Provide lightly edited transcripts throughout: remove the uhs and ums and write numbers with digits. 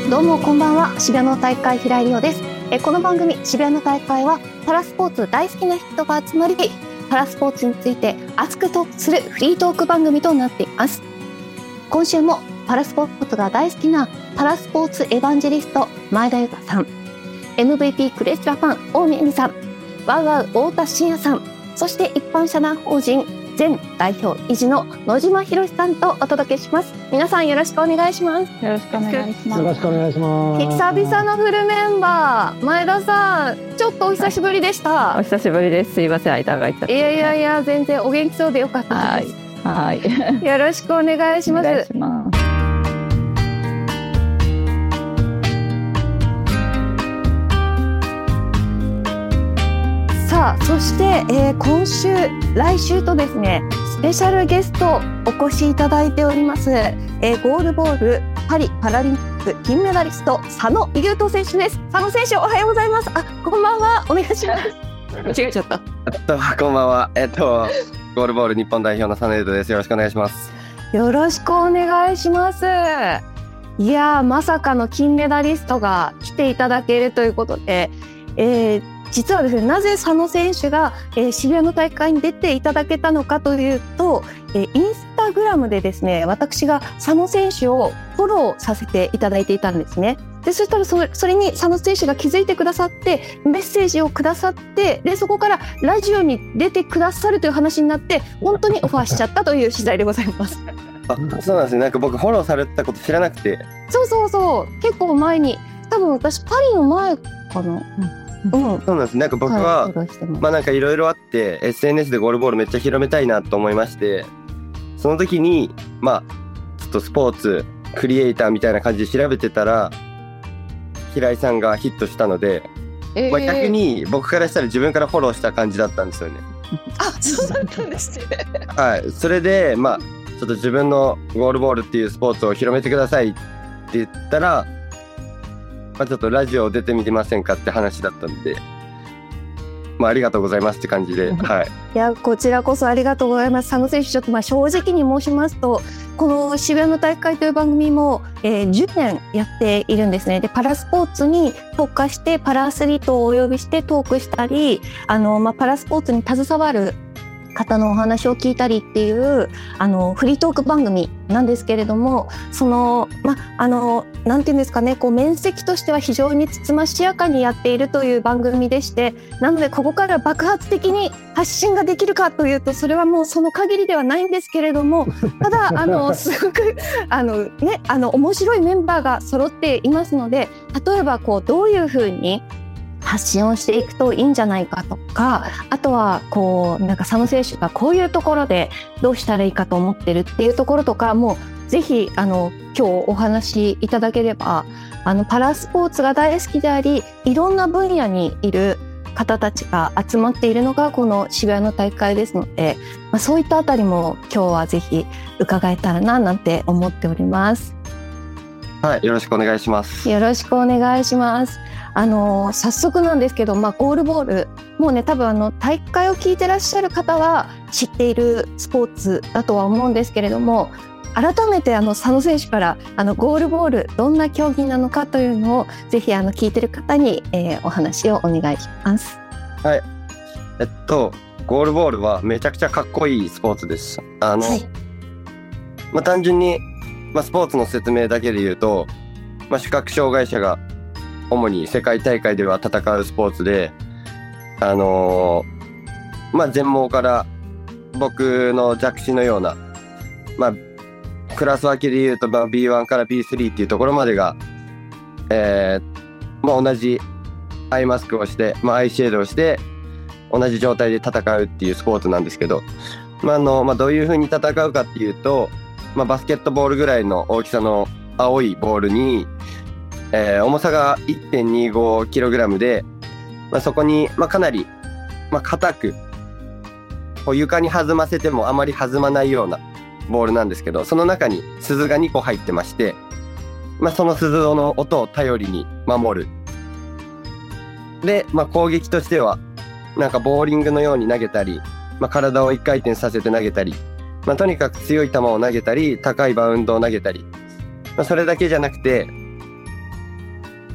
どうもこんばんは。渋谷の大会平井理央です。この番組渋谷の大会はパラスポーツ大好きな人が集まり、パラスポーツについて熱くトークするフリートーク番組となっています。今週もパラスポーツが大好きなパラスポーツエヴァンジェリスト前田裕太さん、 MVP クレイジャパン大見恵美さん、ワウワウ太田真也さん、そして一般社団法人前代表理事の野島博さんとお届けします。皆さんよろしくお願いします。 よろしくお願いします。 よろしくお願いします。 久々のフルメンバー、前田さんちょっとお久しぶりでした。 お久しぶりです。すいません、間が空いちゃって。 いや全然お元気そうでよかったです。 はい。 よろしくお願いします。 お願いします。 さあ、そして、今週来週とですね、スペシャルゲストお越しいただいております。ゴールボールパリパラリンピック金メダリスト佐野優斗選手です。佐野選手、おはようございます。こんばんは、お願いします。間違えちゃった。 こんばんは。ゴールボール日本代表の佐野優斗です。よろしくお願いします。 よろしくお願いします。いや、まさかの金メダリストが来ていただけるということで、実はですね、なぜ佐野選手が、渋谷の大会に出ていただけたのかというと、インスタグラムでですね、私が佐野選手をフォローさせていただいていたんですね。で、そしたらそれに佐野選手が気づいてくださってメッセージをくださって、でそこからラジオに出てくださるという話になって、本当にオファーしちゃったという次第でございます。 そうなんですね。なんか僕フォローされたこと知らなくて。 そう結構前に、多分私パリの前かな。 そうなんです。なんか僕は、なんかいろいろあって SNS でゴールボールめっちゃ広めたいなと思いまして、その時にちょっとスポーツクリエイターみたいな感じで調べてたら平井さんがヒットしたので、逆に僕からしたら自分からフォローした感じだったんですよね。 そうだったんですね。 はい。それでちょっと自分のゴールボールっていうスポーツを広めてくださいって言ったら、ちょっとラジオ出てみてませんかって話だったんで、ありがとうございますって感じで、はい。 いや、こちらこそありがとうございます。佐野選手、ちょっと正直に申しますと、この渋谷の大会という番組も、10年やっているんですね。で、パラスポーツに特化してパラアスリートをお呼びしてトークしたり、パラスポーツに携わる方のお話を聞いたりっていうフリートーク番組なんですけれども、なんていうんですかね、面積としては非常につつましやかにやっているという番組でして、なのでここから爆発的に発信ができるかというと、それはもうその限りではないんですけれども、ただすごく面白いメンバーが揃っていますので、例えばどういうふうに発信をしていくといいんじゃないかとか、あとは佐野選手がこういうところでどうしたらいいかと思ってるっていうところとかも、ぜひ今日お話しいただければ、パラスポーツが大好きであり、いろんな分野にいる方たちが集まっているのがこの渋谷の大会ですので、そういったあたりも今日はぜひ伺えたらななんて思っております。 はい、よろしくお願いします。 よろしくお願いします。早速なんですけど、ゴールボール、もうね、多分大会を聞いてらっしゃる方は知っているスポーツだとは思うんですけれども、改めて佐野選手からゴールボールどんな競技なのかというのをぜひ聞いてる方に、お話をお願いします。 はい。ゴールボールはめちゃくちゃかっこいいスポーツです。はい。単純にスポーツの説明だけで言うと、視覚障害者が主に世界大会では戦うスポーツで、全盲から僕の弱視のような、クラス分けで言うと、B1 から B3 っていうところまでが、同じアイマスクをして、アイシェードをして同じ状態で戦うっていうスポーツなんですけど、どういう風に戦うかっていうと、バスケットボールぐらいの大きさの青いボールに、重さが 1.25kg で、そこに、かなり、硬く床に弾ませてもあまり弾まないようなボールなんですけど、その中に鈴が2個入ってまして、その鈴の音を頼りに守る。で、攻撃としてはボーリングのように投げたり、体を1回転させて投げたり、とにかく強い球を投げたり、高いバウンドを投げたり、それだけじゃなくて、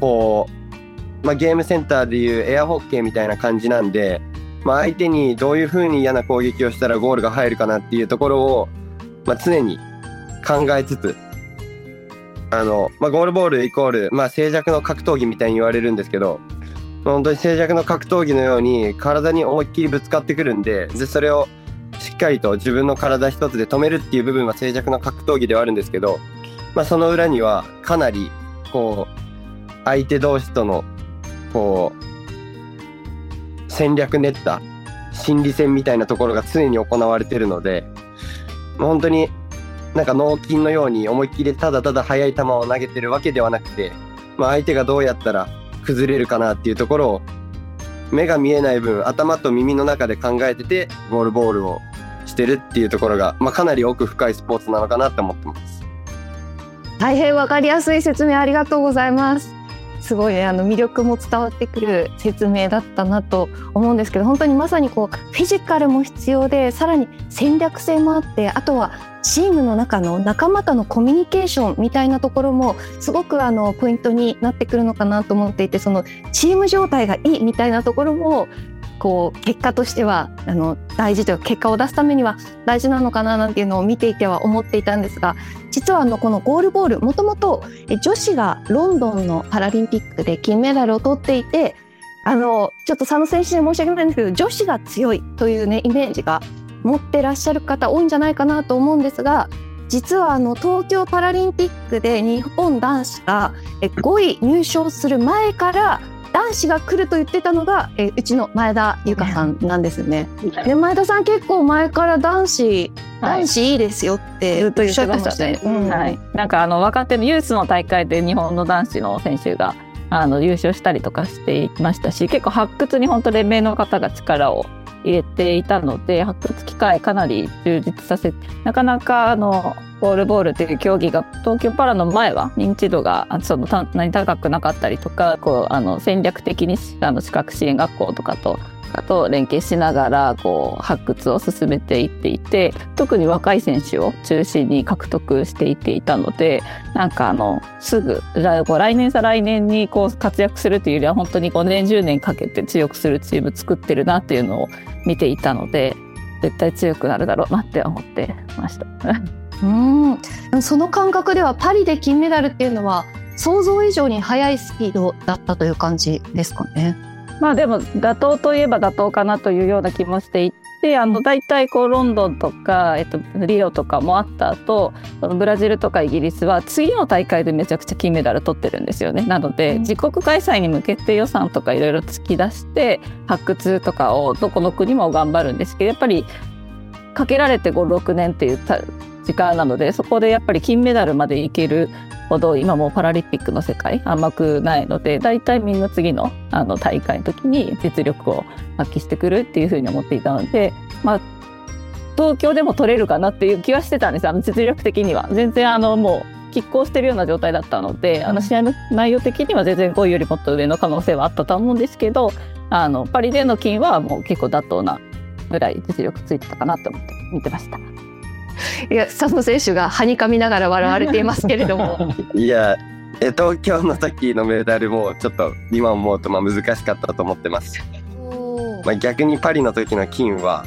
こう、ゲームセンターでいうエアホッケーみたいな感じなんで、相手にどういう風に嫌な攻撃をしたらゴールが入るかなっていうところを、常に考えつつ、ゴールボールイコール、静寂の格闘技みたいに言われるんですけど、本当に静寂の格闘技のように体に思いっきりぶつかってくるんで、それをしっかりと自分の体一つで止めるっていう部分は静寂の格闘技ではあるんですけど、その裏にはかなりこう相手同士とのこう戦略練った心理戦みたいなところが常に行われているので、本当になんか脳筋のように思いっきりただただ速い球を投げてるわけではなくて、相手がどうやったら崩れるかなっていうところを目が見えない分頭と耳の中で考えててゴールボールをしてるっていうところが、かなり奥深いスポーツなのかなと思ってます。 大変わかりやすい説明ありがとうございます。すごいね、魅力も伝わってくる説明だったなと思うんですけど、本当にまさにこうフィジカルも必要で、さらに戦略性もあって、あとはチームの中の仲間とのコミュニケーションみたいなところもすごくポイントになってくるのかなと思っていて、そのチーム状態がいいみたいなところもこう結果としては大事というか、結果を出すためには大事なのかななんていうのを見ていては思っていたんですが、実はこのゴールボール、もともと女子がロンドンのパラリンピックで金メダルを取っていて、ちょっと佐野選手に申し訳ないんですけど、女子が強いというねイメージが持ってらっしゃる方多いんじゃないかなと思うんですが、実は東京パラリンピックで日本男子が5位入賞する前から男子が来ると言ってたのがうちの前田由香さんなんですね。で、前田さん結構前から男子いいですよってずっと言ってましたね。 なんか若手のユースの大会で日本の男子の選手が優勝したりとかしていましたし、結構発掘に本当連盟の方が力を入れていたので、発掘機会かなり充実させて、なかなかゴールボールという競技が東京パラの前は認知度が高くなかったりとか、こう戦略的に視覚支援学校とかと連携しながらこう発掘を進めていっていて、特に若い選手を中心に獲得していっていたので、なんかすぐ来年再来年にこう活躍するというよりは、本当に5年10年かけて強くするチーム作ってるなっていうのを見ていたので、絶対強くなるだろうなって思ってました。 その感覚ではパリで金メダルっていうのは想像以上に速いスピードだったという感じですかね。 でも妥当といえば妥当かなというような気もしていて、だいたいこうロンドンとか、リオとかもあった後、ブラジルとかイギリスは次の大会でめちゃくちゃ金メダル取ってるんですよね。なので自国開催に向けて予算とかいろいろ突き出して発掘とかをどこの国も頑張るんですけど、やっぱりかけられて5、6年っていう時間なので、そこでやっぱり金メダルまでいけるほど今もうパラリンピックの世界甘くないので、だいたいみんな次の大会の時に実力を発揮してくるっていうふうに思っていたので、東京でも取れるかなっていう気はしてたんです。実力的には全然もう拮抗してるような状態だったので、試合の内容的には全然5位よりもっと上の可能性はあったと思うんですけど、パリでの金はもう結構妥当なぐらい実力ついてたかなと思って見てました。 いや、佐野選手がはにかみながら笑われていますけれどもいや、東京の時のメダルもちょっと今思うと難しかったと思ってます。逆にパリの時の金は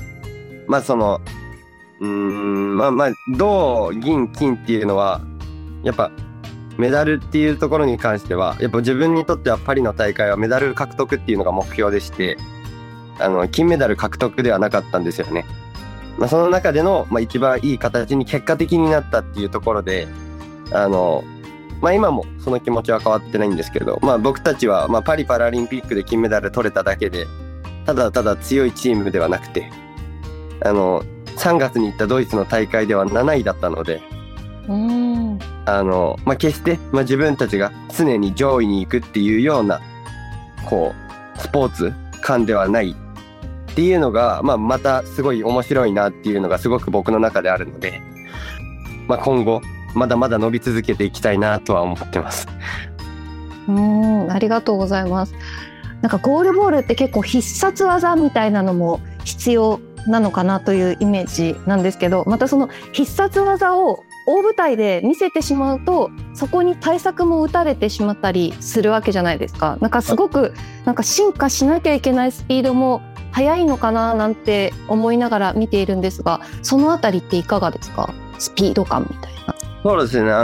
銅銀金っていうのはやっぱメダルっていうところに関してはやっぱ自分にとってはパリの大会はメダル獲得っていうのが目標でして、金メダル獲得ではなかったんですよね。その中での、一番いい形に結果的になったっていうところで、今もその気持ちは変わってないんですけど、僕たちは、パリパラリンピックで金メダル取れただけでただただ強いチームではなくて、3月に行ったドイツの大会では7位だったので、決して、自分たちが常に上位に行くっていうようなこうスポーツ感ではないっていうのが、またすごい面白いなっていうのがすごく僕の中であるので、今後まだまだ伸び続けていきたいなとは思ってます。 ありがとうございます。なんかゴールボールって結構必殺技みたいなのも必要なのかなというイメージなんですけど、またその必殺技を大舞台で見せてしまうとそこに対策も打たれてしまったりするわけじゃないですか。なんかすごくなんか進化しなきゃいけないスピードも速いのかななんて思いながら見ているんですが、そのあたりっていかがですか？スピード感みたいな。 そうですね。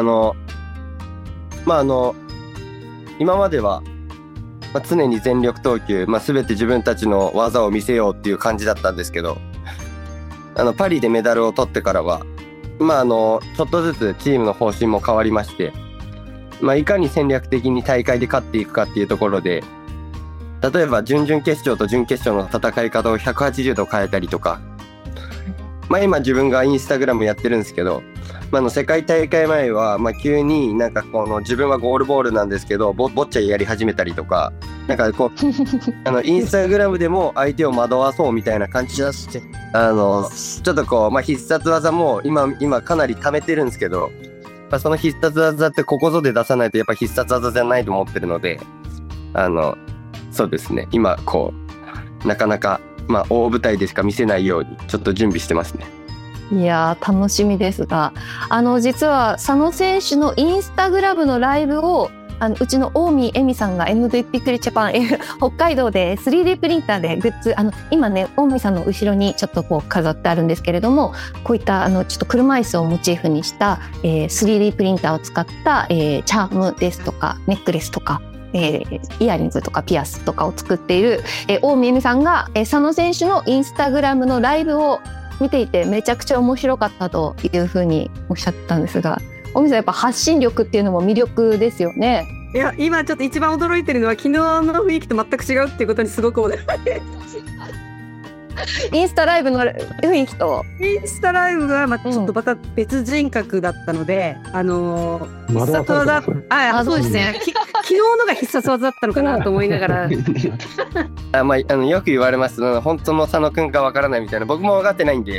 今までは、常に全力投球、全て自分たちの技を見せようっていう感じだったんですけど、パリでメダルを取ってからは、ちょっとずつチームの方針も変わりまして、いかに戦略的に大会で勝っていくかっていうところで、例えば準々決勝と準決勝の戦い方を180度変えたりとか、今自分がインスタグラムやってるんですけど、世界大会前は、急になんか自分はゴールボールなんですけどボッチャやり始めたりとか、なんかインスタグラムでも相手を惑わそうみたいな感じでちょっと必殺技も今かなり貯めてるんですけど、その必殺技ってここぞで出さないとやっぱ必殺技じゃないと思ってるので、そうですね、今なかなか大舞台でしか見せないようにちょっと準備してますね。 いやー楽しみですが、実は佐野選手のインスタグラムのライブをうちの大見恵美さんが MVP クリジャパン北海道で 3D プリンターでグッズ今ね大見さんの後ろにちょっと飾ってあるんですけれども、こういったちょっと車椅子をモチーフにした、3D プリンターを使った、チャームですとかネックレスとか、イヤリングとかピアスとかを作っている、大見恵美さんが、佐野選手のインスタグラムのライブを見ていてめちゃくちゃ面白かったというふうにおっしゃってたんですが、大見さんやっぱ発信力っていうのも魅力ですよね。 いや今ちょっと一番驚いてるのは昨日の雰囲気と全く違うっていうことにすごく驚いてインスタライブの雰囲気とインスタライブはちょっとまた別人格だったので、必殺技そうですね昨日のが必殺技だったのかなと思いながらよく言われます。本当の佐野くんかわからないみたいな、僕も分かってないん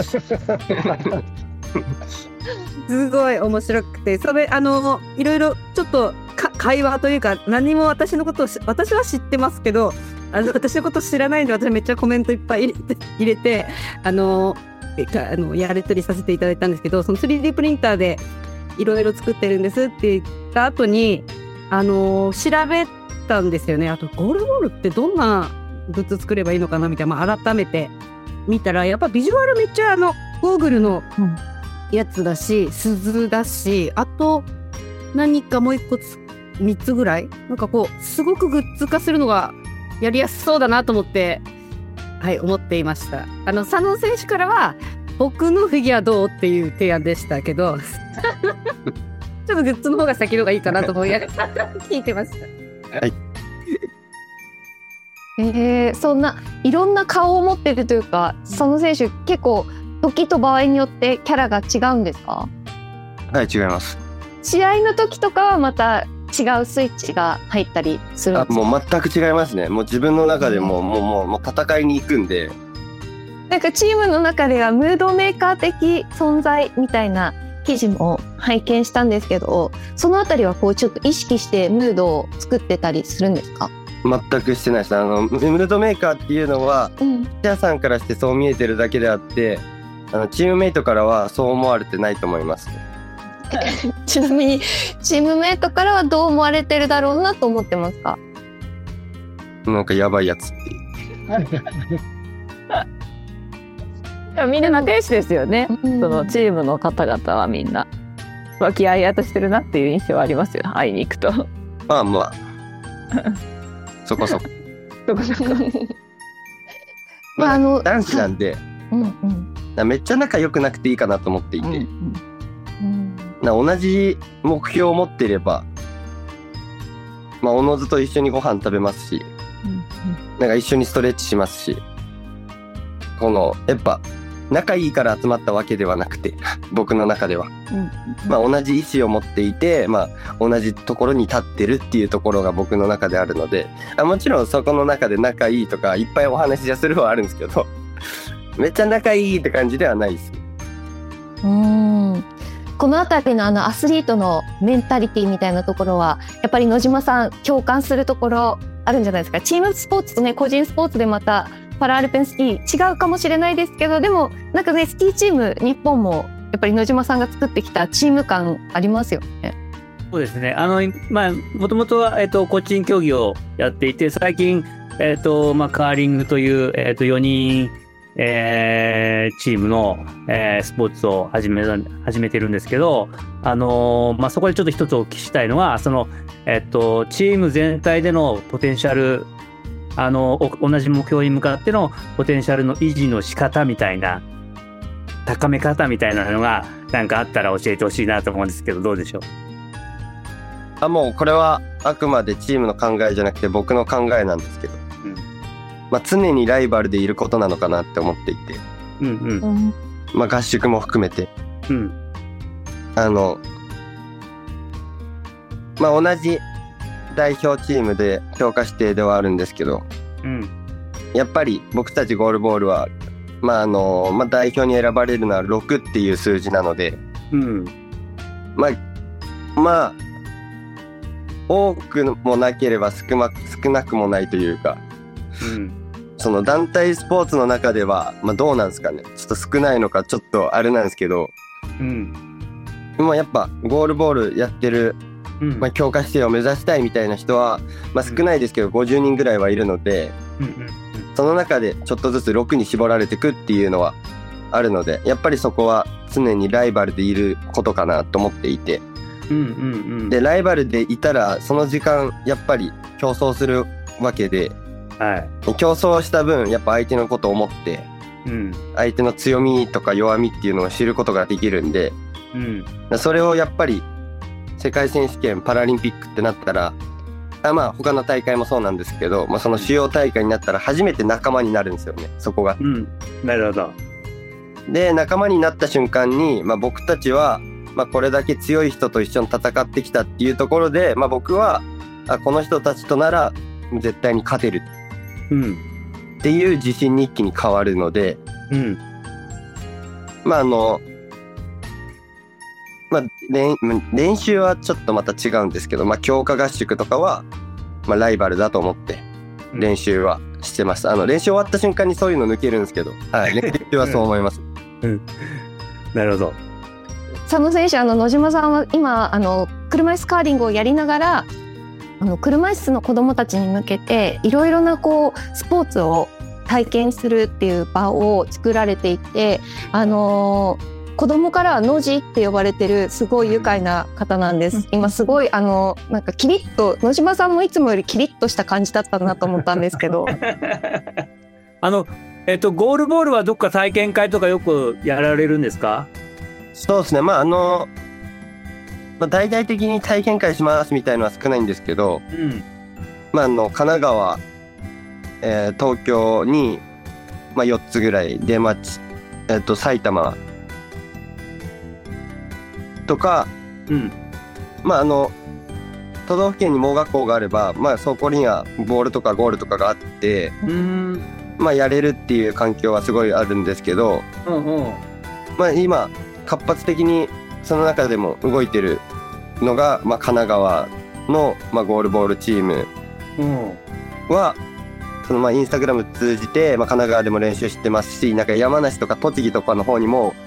ですごい面白くて、それいろいろちょっと会話というか、何も私のことを私は知ってますけど私のこと知らないんで、私めっちゃコメントいっぱい入れてやり取りさせていただいたんですけど、その 3D プリンターでいろいろ作ってるんですって言った後に調べたんですよね。あとゴールボールってどんなグッズ作ればいいのかなみたいな、改めて見たらやっぱビジュアルめっちゃゴーグルのやつだし、鈴だし、あと何かもう一個3つぐらいなんかすごくグッズ化するのがやりやすそうだなと思って、思っていました。佐野選手からは僕のフィギュアどうっていう提案でしたけどちょっとグッズの方が先の方がいいかなと思いながら聞いてました。 はいそんないろんな顔を持ってるというか、佐野選手結構時と場合によってキャラが違うんですか？ はい、違います。 試合の時とかはまた違うスイッチが入ったりするんですか？ もう全く違いますね。もう自分の中でもう戦いに行くんで、 なんかチームの中ではムードメーカー的存在みたいな記事も拝見したんですけど、そのあたりはちょっと意識してムードを作ってたりするんですか？ 全くしてないです。ムードメーカーっていうのは、ピッチャーさんからしてそう見えてるだけであって、チームメイトからはそう思われてないと思います。 ちなみにチームメイトからはどう思われてるだろうなと思ってますか？ なんかやばいやつってみんな仲良しですよね、そのチームの方々はみんな和気あいあいとしてるなっていう印象はありますよ、会いに行くと。 そこそこ男子なんで、めっちゃ仲良くなくていいかなと思っていて、同じ目標を持っていれば、おのずと一緒にご飯食べますし、なんか一緒にストレッチしますし、やっぱ仲いいから集まったわけではなくて僕の中では、同じ意思を持っていて、同じところに立ってるっていうところが僕の中であるので、もちろんそこの中で仲いいとかいっぱいお話しするはあるんですけどめっちゃ仲いいって感じではないです。 このあたりのアスリートのメンタリティみたいなところはやっぱり野島さん共感するところあるんじゃないですか？チームスポーツとね、個人スポーツでまたパラアルペンスキー違うかもしれないですけど、でもなんかね、スキーチーム日本もやっぱり野島さんが作ってきたチーム感ありますよね。 そうですね。もともとは、コーチン競技をやっていて、最近、カーリングという、4人、チームの、スポーツを始めてるんですけど、そこでちょっと一つお聞きしたいのは、チーム全体でのポテンシャル、同じ目標に向かってのポテンシャルの維持の仕方みたいな、高め方みたいなのが、なんかあったら教えてほしいなと思うんですけど、どうでしょう？ もうこれはあくまでチームの考えじゃなくて僕の考えなんですけど、常にライバルでいることなのかなって思っていて、合宿も含めて、同じ代表チームで強化指定ではあるんですけど、やっぱり僕たちゴールボールは代表に選ばれるのは6っていう数字なので、多くもなければ少なくもないというか、その団体スポーツの中では、どうなんですかね、ちょっと少ないのかちょっとあれなんですけど、やっぱゴールボールやってる、強化指定を目指したいみたいな人は、少ないですけど50人ぐらいはいるので、その中でちょっとずつ6に絞られていくっていうのはあるので、やっぱりそこは常にライバルでいることかなと思っていて、でライバルでいたらその時間やっぱり競争するわけで、競争した分やっぱ相手のことを思って、相手の強みとか弱みっていうのを知ることができるんで、それをやっぱり世界選手権パラリンピックってなったら、他の大会もそうなんですけど、その主要大会になったら初めて仲間になるんですよね、そこが。 なるほど。 で仲間になった瞬間に、僕たちはこれだけ強い人と一緒に戦ってきたっていうところで、僕はこの人たちとなら絶対に勝てるっていう自信に一気に変わるので、練習はちょっとまた違うんですけど、強化合宿とかは、ライバルだと思って練習はしてます。練習終わった瞬間にそういうの抜けるんですけど、練習はそう思います。 なるほど。 佐野選手、野島さんは今車椅子カーリングをやりながら車椅子の子どもたちに向けていろいろなスポーツを体験するっていう場を作られていて、子どもからは野地って呼ばれてるすごい愉快な方なんです。今すごいなんかキリッと、野島さんもいつもよりキリッとした感じだったなと思ったんですけどゴールボールはどっか体験会とかよくやられるんですか？ そうですね、大々的に体験会しますみたいのは少ないんですけど、神奈川、東京に、4つぐらいで、埼玉とか、都道府県に盲学校があれば、そこにはボールとかゴールとかがあって、やれるっていう環境はすごいあるんですけど、今活発的にその中でも動いてるのが、神奈川の、ゴールボールチームは、そのインスタグラム通じて、神奈川でも練習してますし、なんか山梨とか栃木とかの方にも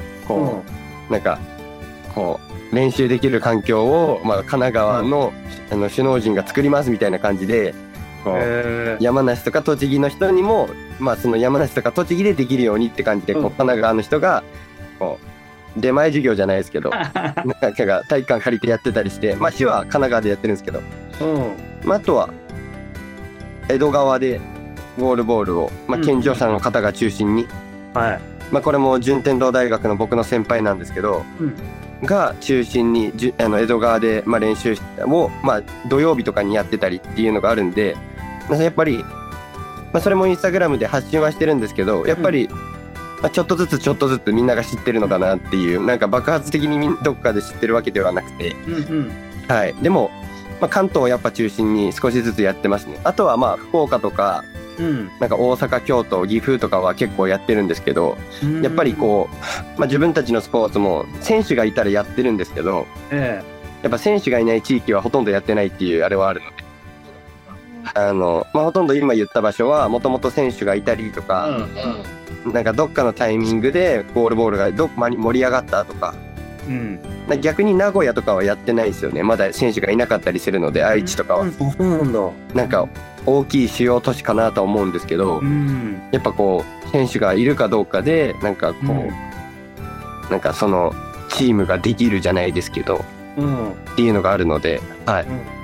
練習できる環境を、神奈川の、首脳陣が作りますみたいな感じで、山梨とか栃木の人にも、その山梨とか栃木でできるようにって感じで、神奈川の人が出前授業じゃないですけどなんか体育館借りてやってたりして、市は神奈川でやってるんですけど、あとは江戸川でゴールボールを、健常者の方が中心に、これも順天堂大学の僕の先輩なんですけど、が中心に江戸川で、練習を、土曜日とかにやってたりっていうのがあるんで、やっぱり、それもインスタグラムで発信はしてるんですけど、やっぱり、ちょっとずつみんなが知ってるのかなっていう、なんか爆発的にどっかで知ってるわけではなくて、でも、関東をやっぱ中心に少しずつやってますね。あとは福岡とか、なんか大阪、京都、岐阜とかは結構やってるんですけど、やっぱり自分たちのスポーツも選手がいたらやってるんですけど、やっぱ選手がいない地域はほとんどやってないっていうあれはあるので、ほとんど今言った場所はもともと選手がいたりとか、 なんかどっかのタイミングでゴールボールがどっかに盛り上がったとか、逆に名古屋とかはやってないですよね。まだ選手がいなかったりするので、愛知とかは。 そうなんだ。 なんか大きい主要都市かなとは思うんですけど、やっぱこう選手がいるかどうかでなんかこう、なんかそのチームができるじゃないですけど、っていうのがあるので、はい。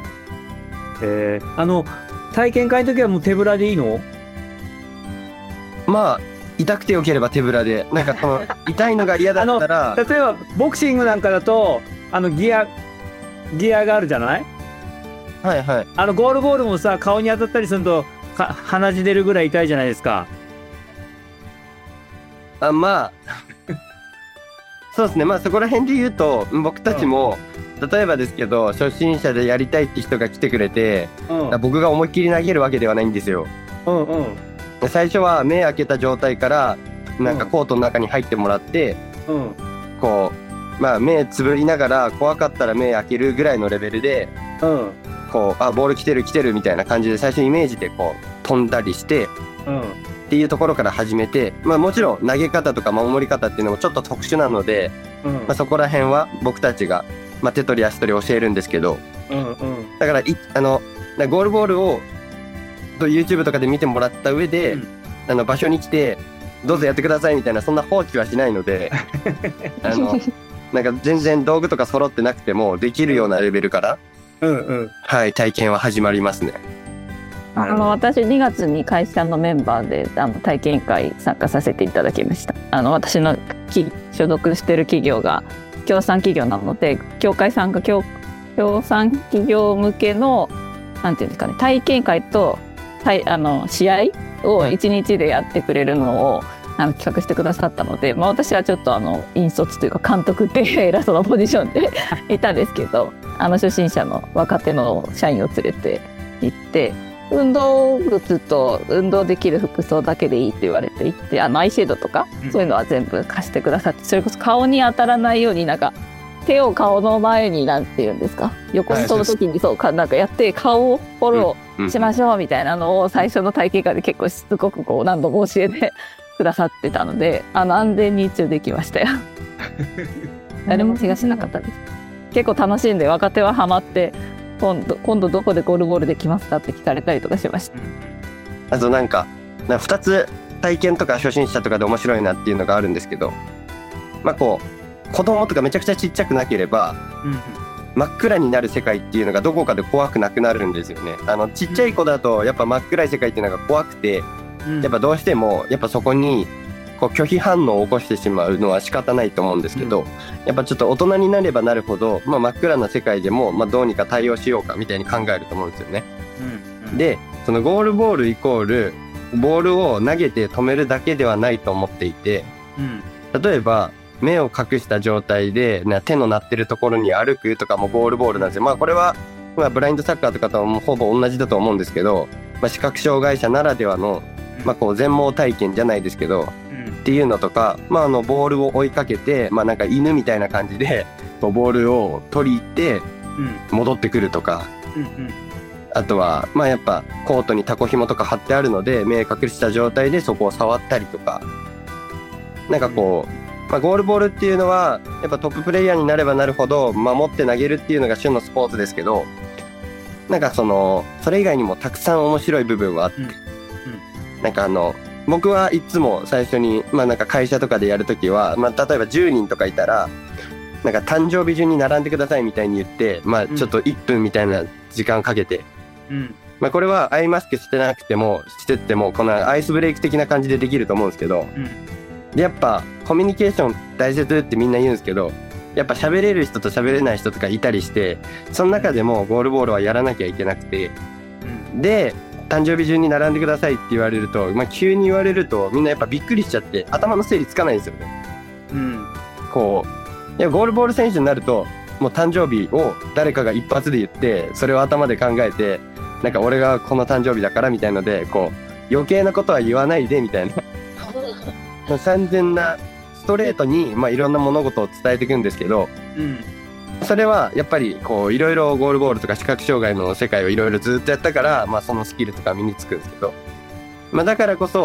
体験会の時はもう手ぶらでいいの？ まあ痛くてよければ手ぶらで、なんかその痛いのが嫌だったら例えばボクシングなんかだとギアがあるじゃない？ はいはい。 ゴールボールもさ、顔に当たったりすると鼻血出るぐらい痛いじゃないですか。 まあそうですね。まあそこら辺で言うと僕たちも、例えばですけど初心者でやりたいって人が来てくれて、僕が思いっきり投げるわけではないんですよ。最初は目開けた状態からなんかコートの中に入ってもらって、こうまあ目つぶりながら怖かったら目開けるぐらいのレベルで、こうボール来てるみたいな感じで最初イメージでこう飛んだりして、っていうところから始めて、まあもちろん投げ方とか守り方っていうのもちょっと特殊なので、まあそこら辺は僕たちがまあ手取り足取り教えるんですけど、だからゴールボールをYouTube とかで見てもらった上で、場所に来てどうぞやってくださいみたいなそんな放置はしないのでなんか全然道具とか揃ってなくてもできるようなレベルから、はい、体験は始まりますね。 私2月に会社のメンバーで体験会参加させていただきました。私の所属している企業が協賛企業なので、協賛企業向けのなんていうんですかね、体験会と試合を1日でやってくれるのを企画してくださったので、まあ、私はちょっと引率というか監督っていう偉そうなポジションでいたんですけど、初心者の若手の社員を連れて行って、運動靴と運動できる服装だけでいいって言われていて、アイシェードとかそういうのは全部貸してくださって、それこそ顔に当たらないようになんか手を顔の前になんて言うんですか、横に飛ぶ時になんかやって顔をフォローしましょうみたいなのを最初の体験会で結構しつこくこう何度も教えてくださってたので、安全に一応できましたよ。誰も怪我しなかったです。結構楽しんで若手はハマって、今度どこでゴールボールできますかって聞かれたりとかしました。 あとなんか2つ体験とか初心者とかで面白いなっていうのがあるんですけど、まあこう子供とかめちゃくちゃちっちゃくなければ、真っ暗になる世界っていうのがどこかで怖くなくなるんですよね。ちっちゃい子だとやっぱ真っ暗い世界っていうのが怖くて、やっぱどうしてもやっぱそこにこう拒否反応を起こしてしまうのは仕方ないと思うんですけど、やっぱちょっと大人になればなるほど、まあ、真っ暗な世界でもまあどうにか対応しようかみたいに考えると思うんですよね。でそのゴールボールイコールボールを投げて止めるだけではないと思っていて、例えば目を隠した状態で手の鳴ってるところに歩くとかもゴールボールなんですよ。まあこれはまあブラインドサッカーとかともほぼ同じだと思うんですけど、まあ、視覚障害者ならではのまあこう全盲体験じゃないですけど、っていうのとか、まあボールを追いかけて、まあなんか犬みたいな感じでこうボールを取り入って戻ってくるとか、あとはまあやっぱコートにタコ紐とか貼ってあるので目隠した状態でそこを触ったりとか、なんかこう、まあ、ゴールボールっていうのはやっぱトッププレイヤーになればなるほど守って投げるっていうのが旬のスポーツですけど、なんかそれ以外にもたくさん面白い部分はあって、なんか僕はいつも最初にまあなんか会社とかでやるときは、まあ例えば10人とかいたらなんか誕生日順に並んでくださいみたいに言って、まあちょっと1分みたいな時間かけて、まあこれはアイマスクしてなくてもしてってもこのアイスブレイク的な感じでできると思うんですけど、でやっぱコミュニケーション大切ってみんな言うんですけど、やっぱ喋れる人と喋れない人とかいたりして、その中でもゴールボールはやらなきゃいけなくて、で誕生日順に並んでくださいって言われると、まあ、急に言われるとみんなやっぱびっくりしちゃって頭の整理つかないんですよね。こういやゴールボール選手になるともう誕生日を誰かが一発で言ってそれを頭で考えて、なんか俺がこの誕生日だからみたいのでこう余計なことは言わないでみたいな完全なストレートにまあいろんな物事を伝えていくんですけど、それはやっぱりこういろいろゴールボールとか視覚障害の世界をいろいろずっとやったから、まあそのスキルとか身につくんですけど、まあだからこそ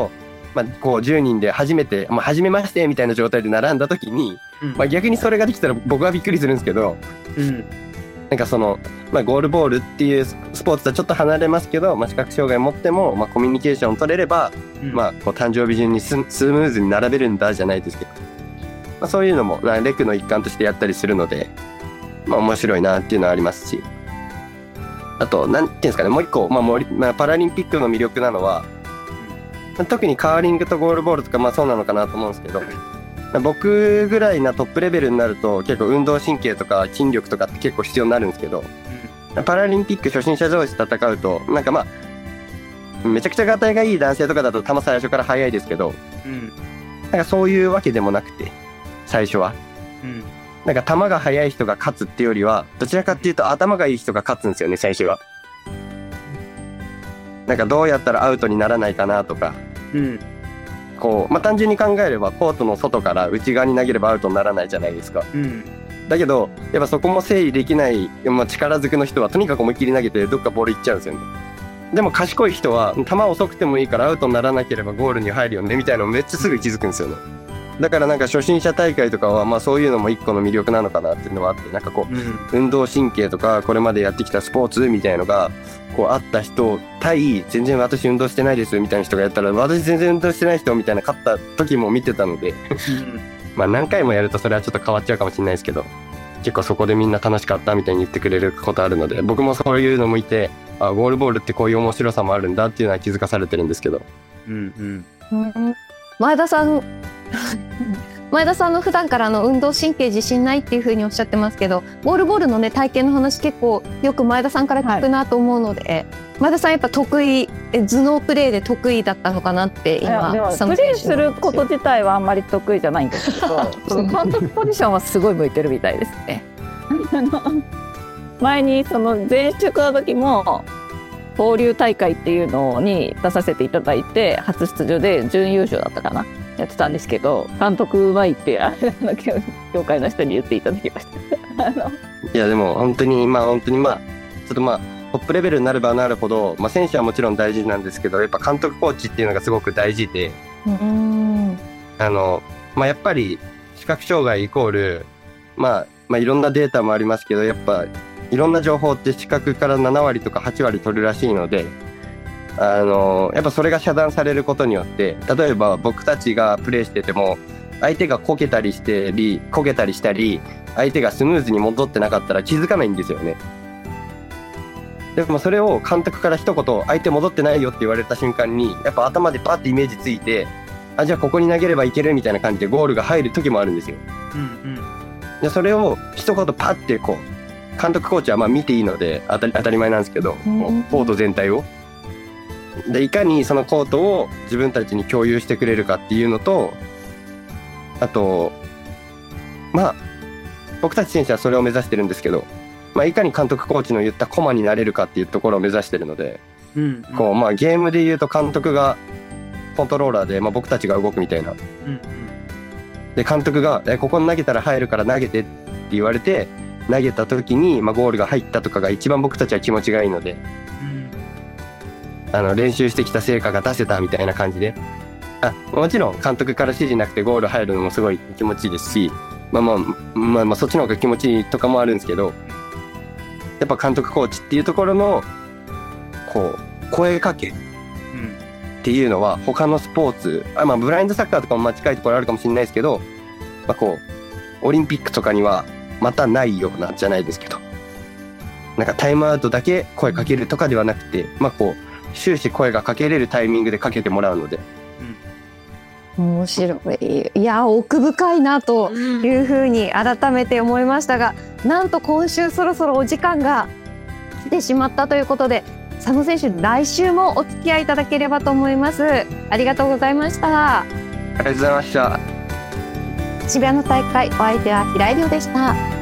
こう10人で初めて、初めましてみたいな状態で並んだ時に、逆にそれができたら僕はびっくりするんですけど、なんかその、ゴールボールっていうスポーツとはちょっと離れますけど、視覚障害を持っても、コミュニケーションを取れれば、こう誕生日順にスムーズに並べるんだじゃないですけど、そういうのもレクの一環としてやったりするので、面白いなっていうのはありますし、あとなんていうんですかね、もう一個、パラリンピックの魅力なのは、特にカーリングとゴールボールとかそうなのかなと思うんですけど、僕ぐらいなトップレベルになると結構運動神経とか筋力とかって結構必要になるんですけど、パラリンピック初心者同士戦うとなんかめちゃくちゃガタイがいい男性とかだと球最初から速いですけど、なんかそういうわけでもなくて、最初は、なんか球が速い人が勝つっていうよりはどちらかっていうと頭がいい人が勝つんですよね、最初は。なんかどうやったらアウトにならないかなとか、こう単純に考えればコートの外から内側に投げればアウトにならないじゃないですか。だけどやっぱそこも整理できない、力ずくの人はとにかく思いっきり投げてどっかボールいっちゃうんですよね。でも賢い人は球遅くてもいいからアウトにならなければゴールに入るよねみたいなのめっちゃすぐ気づくんですよね。だからなんか初心者大会とかはそういうのも一個の魅力なのかなっていうのはあって、なんかこう、運動神経とかこれまでやってきたスポーツみたいのがこうあった人対全然私運動してないですみたいな人がやったら、私全然運動してない人みたいな勝った時も見てたので何回もやるとそれはちょっと変わっちゃうかもしれないですけど、結構そこでみんな楽しかったみたいに言ってくれることあるので、僕もそういうのもいて、ゴールボールってこういう面白さもあるんだっていうのは気づかされてるんですけど、 前田さんの普段から運動神経自信ないっていう風におっしゃってますけど、ボールのね体験の話結構よく前田さんから聞くなと思うので、前田さんやっぱ得意、頭脳プレーで得意だったのかなって今。 プレーすること自体はあんまり得意じゃないんですけど監督ポジションはすごい向いてるみたいですね前にその前職の時も交流大会っていうのに出させていただいて、初出場で準優勝だったかな、やってたんですけど、監督うまいって業界の人に言っていただきましたいやでも本当にちょっとトップレベルになればなるほど、選手はもちろん大事なんですけど、やっぱ監督コーチっていうのがすごく大事で、やっぱり視覚障害イコールいろんなデータもありますけど、やっぱいろんな情報って視覚から7割とか8割取るらしいので、やっぱそれが遮断されることによって、例えば僕たちがプレーしてても相手が焦げたりしたり相手がスムーズに戻ってなかったら気づかないんですよね。でもそれを監督から一言相手戻ってないよって言われた瞬間に、やっぱ頭でパッてイメージついて、じゃあここに投げればいけるみたいな感じでゴールが入る時もあるんですよ。でそれを一言パッてこう監督コーチは見ていいので当たり前なんですけど、コート全体をでいかにそのコートを自分たちに共有してくれるかっていうのと、あと僕たち選手はそれを目指してるんですけど、いかに監督コーチの言ったコマになれるかっていうところを目指してるので、こうゲームで言うと監督がコントローラーで、僕たちが動くみたいな、で監督がここに投げたら入るから投げてって言われて投げた時に、ゴールが入ったとかが一番僕たちは気持ちがいいので、練習してきた成果が出せたみたいな感じで、もちろん監督から指示なくてゴール入るのもすごい気持ちいいですし、そっちの方が気持ちいいとかもあるんですけど、やっぱ監督コーチっていうところのこう声かけっていうのは他のスポーツ、ブラインドサッカーとかも近いところあるかもしれないですけど、こうオリンピックとかにはまたないようなじゃないですけど、なんかタイムアウトだけ声かけるとかではなくて、こう終始声がかけれるタイミングでかけてもらうので、 面白い。いや奥深いなというふうに改めて思いましたが、なんと今週そろそろお時間が来てしまったということで、佐野選手来週もお付き合いいただければと思います。ありがとうございました。 ありがとうございました。 渋谷の大会、お相手は平井亮でした。